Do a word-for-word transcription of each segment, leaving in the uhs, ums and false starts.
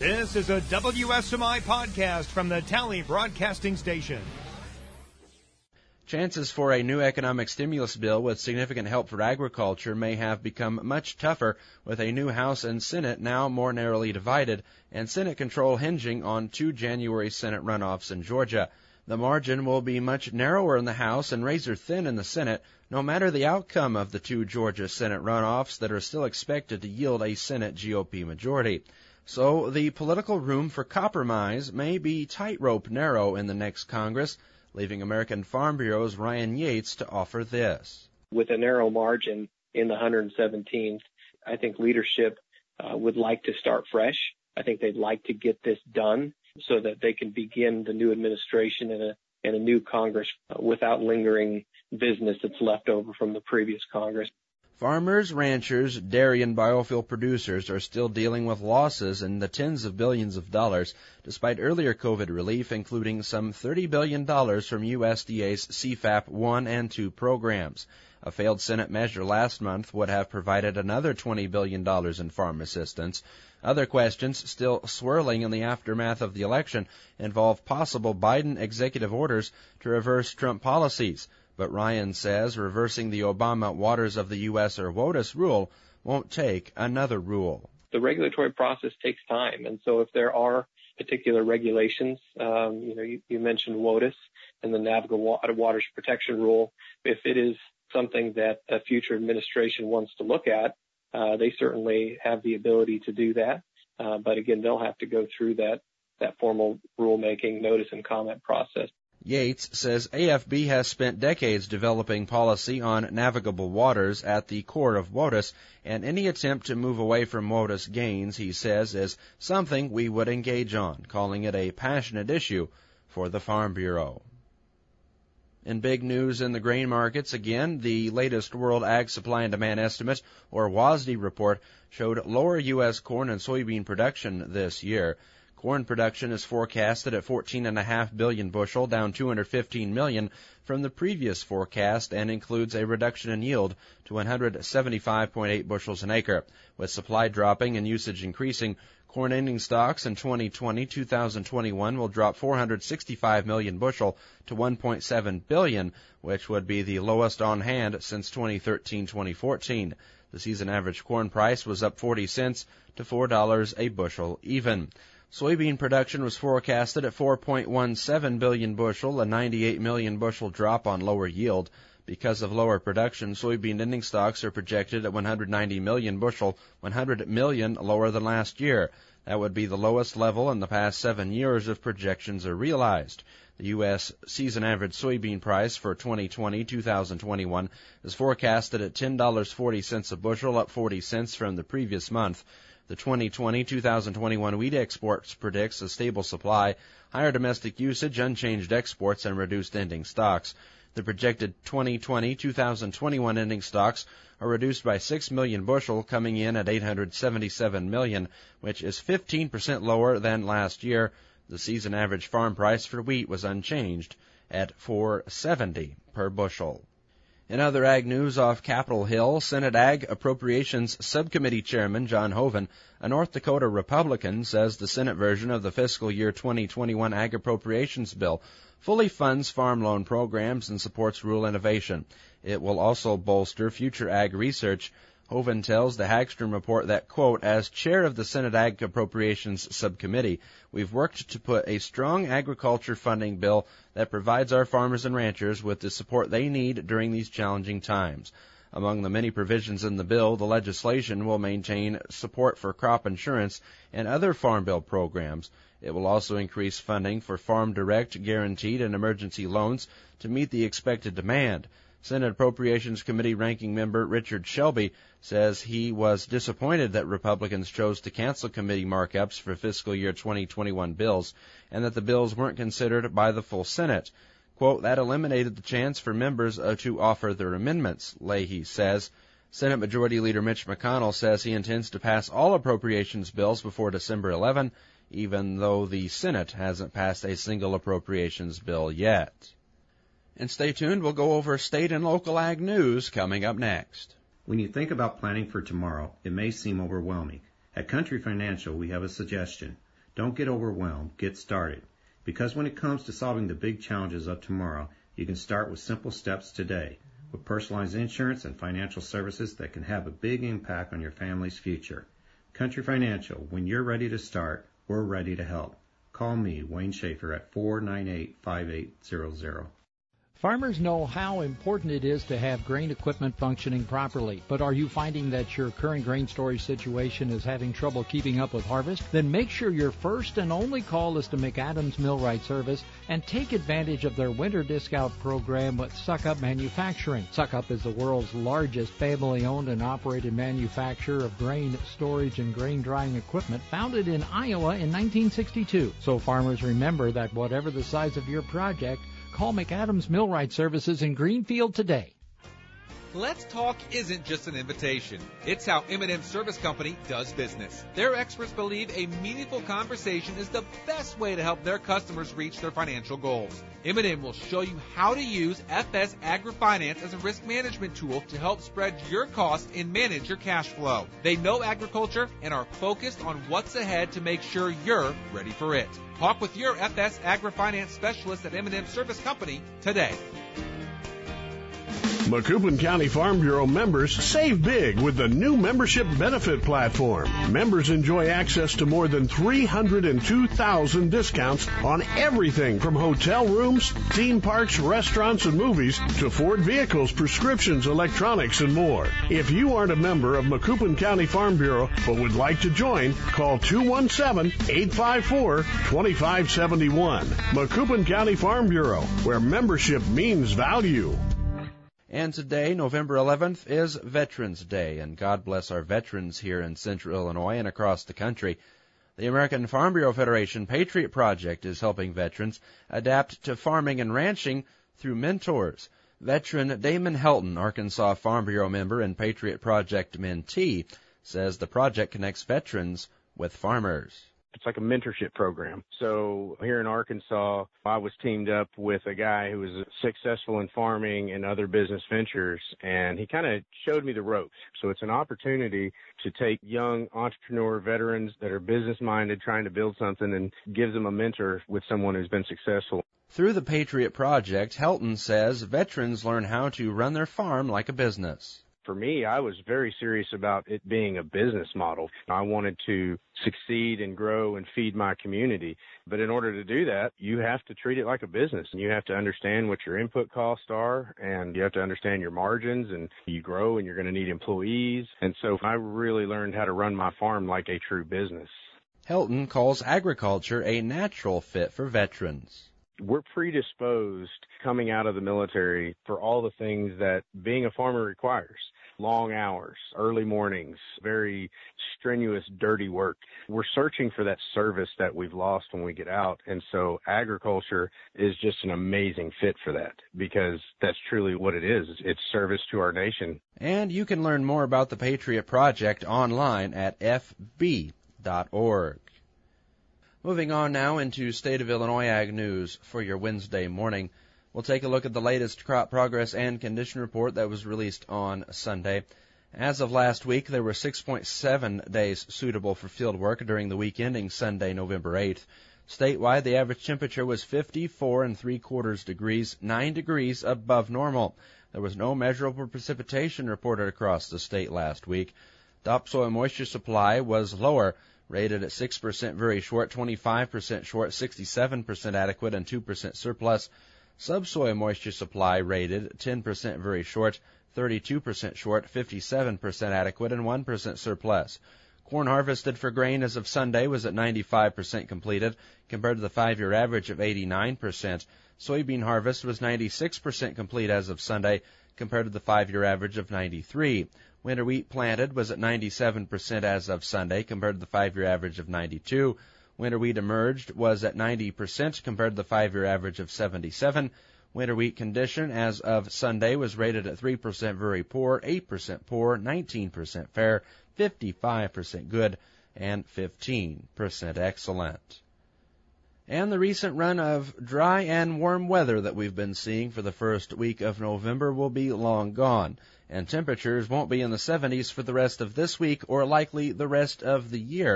This is a W S M I podcast from the Tally Broadcasting Station. Chances for a new economic stimulus bill with significant help for agriculture may have become much tougher with a new House and Senate now more narrowly divided and Senate control hinging on two January Senate runoffs in Georgia. The margin will be much narrower in the House and razor thin in the Senate, no matter the outcome of the two Georgia Senate runoffs that are still expected to yield a Senate G O P majority. So the political room for compromise may be tightrope narrow in the next Congress, leaving American Farm Bureau's Ryan Yates to offer this. With a narrow margin in the one hundred seventeenth, I think leadership uh, would like to start fresh. I think they'd like to get this done so that they can begin the new administration and a, and a new Congress uh, without lingering business that's left over from the previous Congress. Farmers, ranchers, dairy, and biofuel producers are still dealing with losses in the tens of billions of dollars, despite earlier COVID relief, including some thirty billion dollars from U S D A's C FAP one and two programs. A failed Senate measure last month would have provided another twenty billion dollars in farm assistance. Other questions still swirling in the aftermath of the election involve possible Biden executive orders to reverse Trump policies. But Ryan says reversing the Obama Waters of the U S or WOTUS rule won't take another rule. The regulatory process takes time, and so if there are particular regulations, um, you know, you, you mentioned WOTUS and the Navigable Waters Protection Rule. If it is something that a future administration wants to look at, uh, they certainly have the ability to do that. Uh, but again, they'll have to go through that, that formal rulemaking notice and comment process. Yates says A F B has spent decades developing policy on navigable waters at the core of WOTUS, and any attempt to move away from WOTUS gains, he says, is something we would engage on, calling it a passionate issue for the Farm Bureau. In big news in the grain markets, again, the latest World Ag Supply and Demand Estimate, or WASDE report, showed lower U S corn and soybean production this year. Corn production is forecasted at fourteen point five billion bushel, down two hundred fifteen million from the previous forecast, and includes a reduction in yield to one hundred seventy-five point eight bushels an acre. With supply dropping and usage increasing, corn ending stocks in twenty twenty to twenty twenty-one will drop four hundred sixty-five million bushel to one point seven billion, which would be the lowest on hand since twenty thirteen to twenty fourteen. The season average corn price was up forty cents to four dollars a bushel even. Soybean production was forecasted at four point one seven billion bushel, a ninety-eight million bushel drop on lower yield. Because of lower production, soybean ending stocks are projected at one hundred ninety million bushel, one hundred million lower than last year. That would be the lowest level in the past seven years if projections are realized. The U S season average soybean price for twenty twenty to twenty twenty-one is forecasted at ten dollars and forty cents a bushel, up forty cents from the previous month. The twenty twenty to twenty twenty-one wheat exports predicts a stable supply, higher domestic usage, unchanged exports, and reduced ending stocks. The projected twenty twenty to twenty twenty-one ending stocks are reduced by six million bushel, coming in at eight hundred seventy-seven million, which is fifteen percent lower than last year. The season average farm price for wheat was unchanged at four dollars and seventy cents per bushel. In other ag news off Capitol Hill, Senate Ag Appropriations Subcommittee Chairman John Hoeven, a North Dakota Republican, says the Senate version of the fiscal year twenty twenty-one Ag Appropriations Bill fully funds farm loan programs and supports rural innovation. It will also bolster future ag research. Hoeven tells the Hagstrom Report that, quote, as chair of the Senate Ag Appropriations Subcommittee, we've worked to put a strong agriculture funding bill that provides our farmers and ranchers with the support they need during these challenging times. Among the many provisions in the bill, the legislation will maintain support for crop insurance and other Farm Bill programs. It will also increase funding for Farm Direct, guaranteed, and emergency loans to meet the expected demand. Senate Appropriations Committee Ranking Member Richard Shelby says he was disappointed that Republicans chose to cancel committee markups for fiscal year twenty twenty-one bills and that the bills weren't considered by the full Senate. Quote, that eliminated the chance for members uh, to offer their amendments, Leahy says. Senate Majority Leader Mitch McConnell says he intends to pass all appropriations bills before December eleventh, even though the Senate hasn't passed a single appropriations bill yet. And stay tuned, we'll go over state and local ag news coming up next. When you think about planning for tomorrow, it may seem overwhelming. At Country Financial, we have a suggestion. Don't get overwhelmed. Get started. Because when it comes to solving the big challenges of tomorrow, you can start with simple steps today with personalized insurance and financial services that can have a big impact on your family's future. Country Financial, when you're ready to start, we're ready to help. Call me, Wayne Schaefer, at four nine eight, five eight zero zero. Farmers know how important it is to have grain equipment functioning properly, but are you finding that your current grain storage situation is having trouble keeping up with harvest? Then make sure your first and only call is to McAdams Millwright Service and take advantage of their winter discount program with Suckup Manufacturing. Suckup is the world's largest family-owned and operated manufacturer of grain storage and grain drying equipment, founded in Iowa in nineteen sixty-two. So farmers, remember that whatever the size of your project, call McAdams Millwright Services in Greenfield today. Let's Talk isn't just an invitation. It's how M and M Service Company does business. Their experts believe a meaningful conversation is the best way to help their customers reach their financial goals. M and M will show you how to use F S AgriFinance as a risk management tool to help spread your costs and manage your cash flow. They know agriculture and are focused on what's ahead to make sure you're ready for it. Talk with your F S AgriFinance specialist at M and M Service Company today. Macoupin County Farm Bureau members save big with the new membership benefit platform. Members enjoy access to more than three hundred two thousand discounts on everything from hotel rooms, theme parks, restaurants, and movies to Ford vehicles, prescriptions, electronics, and more. If you aren't a member of Macoupin County Farm Bureau but would like to join, call two one seven, eight five four, two five seven one. Macoupin County Farm Bureau, where membership means value. And today, November eleventh, is Veterans Day, and God bless our veterans here in Central Illinois and across the country. The American Farm Bureau Federation Patriot Project is helping veterans adapt to farming and ranching through mentors. Veteran Damon Helton, Arkansas Farm Bureau member and Patriot Project mentee, says the project connects veterans with farmers. It's like a mentorship program. So here in Arkansas, I was teamed up with a guy who was successful in farming and other business ventures, and he kind of showed me the ropes. So it's an opportunity to take young entrepreneur veterans that are business-minded, trying to build something, and gives them a mentor with someone who's been successful. Through the Patriot Project, Helton says veterans learn how to run their farm like a business. For me, I was very serious about it being a business model. I wanted to succeed and grow and feed my community. But in order to do that, you have to treat it like a business. You have to understand what your input costs are, and you have to understand your margins, and you grow and you're going to need employees. And so I really learned how to run my farm like a true business. Helton calls agriculture a natural fit for veterans. We're predisposed coming out of the military for all the things that being a farmer requires. Long hours, early mornings, very strenuous, dirty work. We're searching for that service that we've lost when we get out. And so agriculture is just an amazing fit for that, because that's truly what it is. It's service to our nation. And you can learn more about the Patriot Project online at f b dot org. Moving on now into State of Illinois Ag News for your Wednesday morning. We'll take a look at the latest crop progress and condition report that was released on Sunday. As of last week, there were six point seven days suitable for field work during the week ending Sunday, November eighth. Statewide, the average temperature was fifty-four and three quarters degrees, nine degrees above normal. There was no measurable precipitation reported across the state last week. Topsoil moisture supply was lower, rated at six percent very short, twenty-five percent short, sixty-seven percent adequate, and two percent surplus. Subsoil moisture supply rated ten percent very short, thirty-two percent short, fifty-seven percent adequate, and one percent surplus. Corn harvested for grain as of Sunday was at ninety-five percent completed, compared to the five-year average of eighty-nine percent. Soybean harvest was ninety-six percent complete as of Sunday, compared to the five-year average of ninety-three percent. Winter wheat planted was at ninety-seven percent as of Sunday, compared to the five-year average of ninety-two percent. Winter wheat emerged was at ninety percent compared to the five-year average of seventy-seven percent. Winter wheat condition as of Sunday was rated at three percent very poor, eight percent poor, nineteen percent fair, fifty-five percent good, and fifteen percent excellent. And the recent run of dry and warm weather that we've been seeing for the first week of November will be long gone, and temperatures won't be in the seventies for the rest of this week or likely the rest of the year.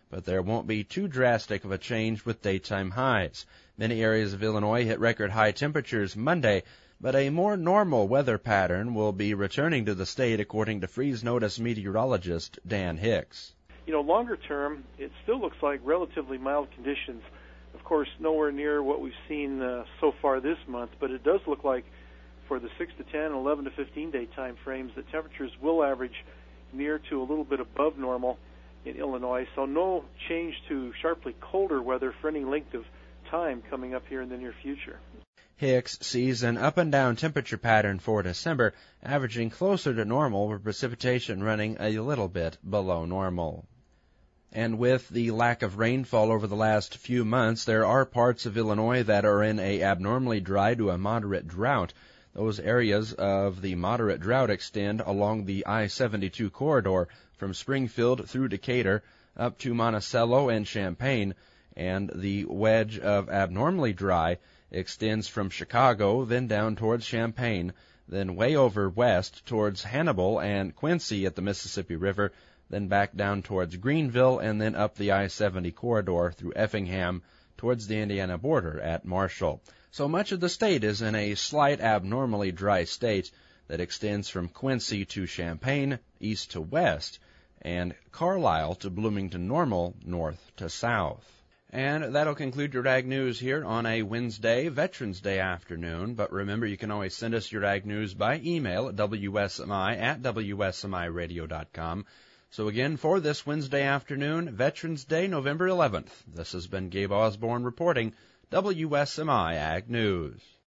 but there won't be too drastic of a change with daytime highs. Many areas of Illinois hit record high temperatures Monday, but a more normal weather pattern will be returning to the state, according to Freeze Notice meteorologist Dan Hicks. You know, longer term, it still looks like relatively mild conditions. Of course, nowhere near what we've seen uh, so far this month, but it does look like for the six to ten, eleven to fifteen day time frames, that temperatures will average near to a little bit above normal in Illinois. So no change to sharply colder weather for any length of time coming up here in the near future. Hicks sees an up-and-down temperature pattern for December, averaging closer to normal, with precipitation running a little bit below normal. And with the lack of rainfall over the last few months, there are parts of Illinois that are in a abnormally dry to a moderate drought. Those areas of the moderate drought extend along the I seventy-two corridor from Springfield through Decatur up to Monticello and Champaign, and the wedge of abnormally dry extends from Chicago, then down towards Champaign, then way over west towards Hannibal and Quincy at the Mississippi River, then back down towards Greenville, and then up the I seventy corridor through Effingham towards the Indiana border at Marshall. So much of the state is in a slight abnormally dry state that extends from Quincy to Champaign, east to west, and Carlisle to Bloomington Normal, north to south. And that'll conclude your Ag News here on a Wednesday, Veterans Day afternoon. But remember, you can always send us your Ag News by email at W S M I at W S M I radio dot com. So again, for this Wednesday afternoon, Veterans Day, November eleventh, this has been Gabe Osborne reporting W S M I Ag News.